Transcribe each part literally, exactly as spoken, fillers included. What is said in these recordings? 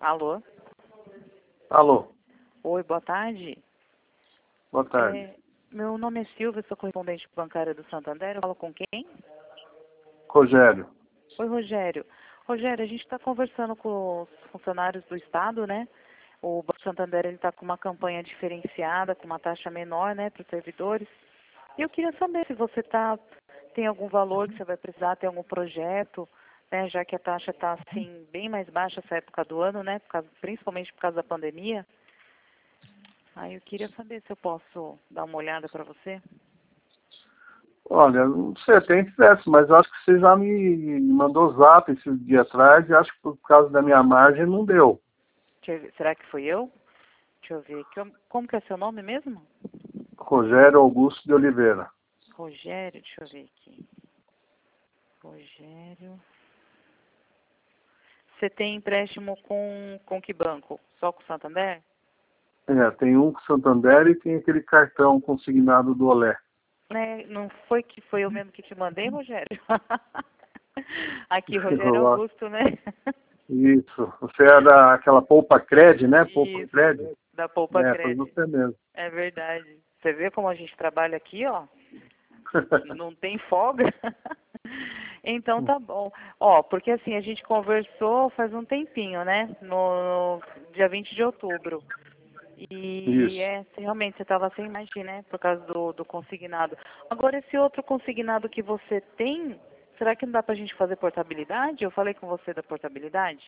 Alô? Alô, Oi, boa tarde. boa tarde. É, meu nome é Silvia, sou correspondente bancária do Santander. Eu falo com quem? Rogério. Oi, Rogério. Rogério, a gente está conversando com os funcionários do Estado, né? O Banco Santander está com uma campanha diferenciada, com uma taxa menor, né, para os servidores. E eu queria saber se você tá, tem algum valor que você vai precisar, tem algum projeto, né, já que a taxa está assim, bem mais baixa essa época do ano, né, por causa, principalmente por causa da pandemia. Aí eu queria saber se eu posso dar uma olhada para você. Olha, não sei, até interessa, mas eu acho que você já me mandou zap esse dia atrás e acho que por causa da minha margem não deu. Deixa eu ver, será que fui eu? Deixa eu ver. Que eu- Como que é seu nome mesmo? Rogério Augusto de Oliveira. Rogério, deixa eu ver aqui. Rogério. Você tem empréstimo com, com que banco? Só com o Santander? É, tem um com Santander e tem aquele cartão consignado do Olé. É, não foi que foi eu mesmo que te mandei, Rogério? Aqui, Rogério Eu acho- Augusto, né? Isso. Você é da aquela Poupa Cred, né? Poupa Isso, Cred? da Poupa É, foi Cred. você mesmo. É verdade. Você vê como a gente trabalha aqui, ó? Não tem folga? Então tá bom. Ó, porque assim, a gente conversou faz um tempinho, né? No, no dia vinte de outubro. E Isso. é, realmente você estava sem margem, né? Por causa do, do consignado. Agora, esse outro consignado que você tem, será que não dá pra gente fazer portabilidade? Eu falei com você da portabilidade?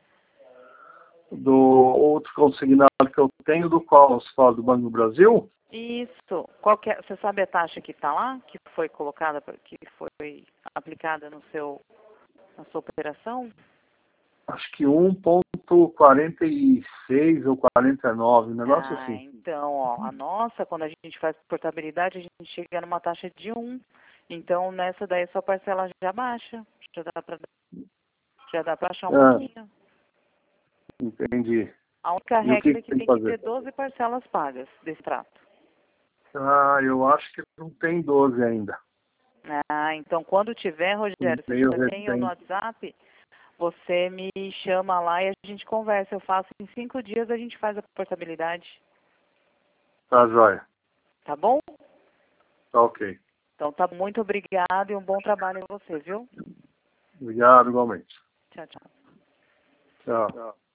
Do outro consignado que eu tenho, do qual você fala do Banco do Brasil? Isso. Qual que é, você sabe a taxa que está lá? Que foi colocada, que foi aplicada no seu, na sua operação? Acho que um ponto quarenta e seis ou quarenta e nove, um negócio Ah, assim. então, ó, a nossa, quando a gente faz portabilidade, a gente chega numa taxa de um. Então, nessa daí, sua parcela já baixa. Já dá para já dá para achar um Ah, pouquinho. entendi. A única E o que, regra é que que tem que tem que fazer? ter doze parcelas pagas desse trato. Ah, eu acho que não tem doze ainda. Ah, então, quando tiver, Um Rogério, você meio já tem eu no recente. WhatsApp, você me chama lá e a gente conversa. Eu faço em cinco dias, a gente faz a portabilidade. Tá, joia. Tá bom? Tá ok. Então, tá, muito obrigado e um bom trabalho a você, viu? Obrigado, igualmente. Tchau, tchau. Tchau.